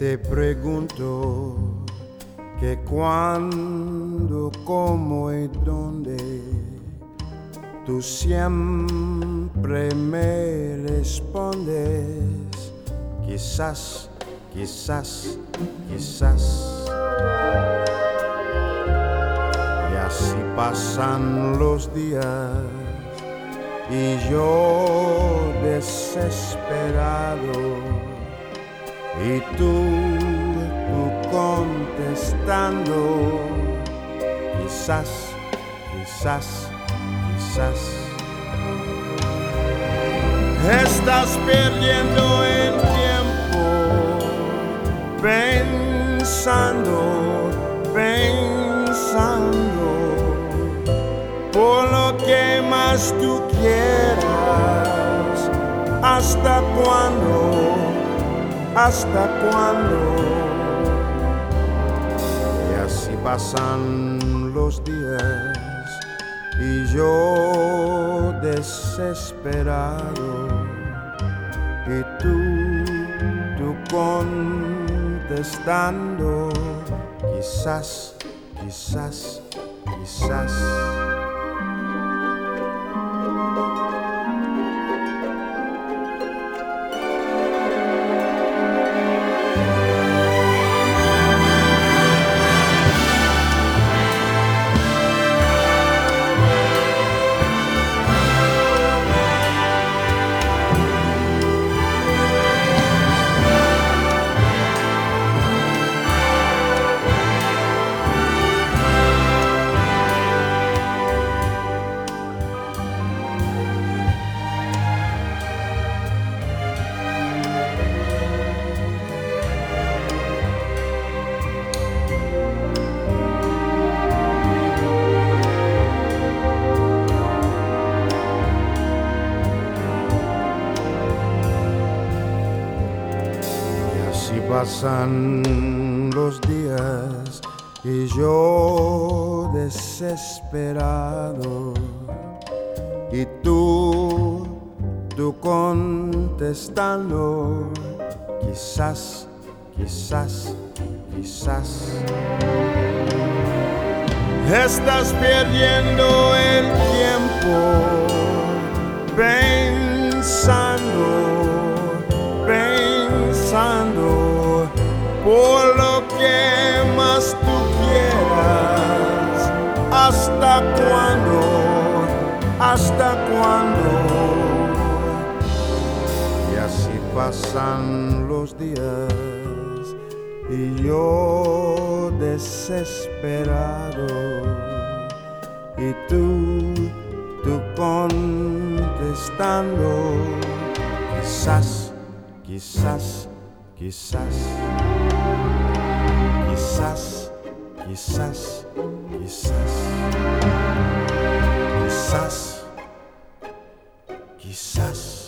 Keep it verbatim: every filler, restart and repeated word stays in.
te pregunto que cuándo, cómo y dónde, tú siempre me respondes, quizás, quizás, quizás. Y así pasan los días y yo desesperado, y tú, tú contestando, quizás, quizás, quizás. Estás perdiendo el tiempo pensando, pensando por lo que más tú quieras. ¿Hasta cuándo? ¿Hasta cuándo? Y así pasan los días y yo desesperado, y tú, tú contestando, quizás, quizás, quizás. Y pasan los días y yo desesperado, y tú, tú contestando, quizás, quizás, quizás. Estás perdiendo el tiempo pensando, pensando por lo que más tú quieras. ¿Hasta cuándo? ¿Hasta cuándo? Y así pasan los días y yo desesperado, y tú, tú contestando, quizás, quizás, quizás, quizás, quizás, quizás, quizás, quizás.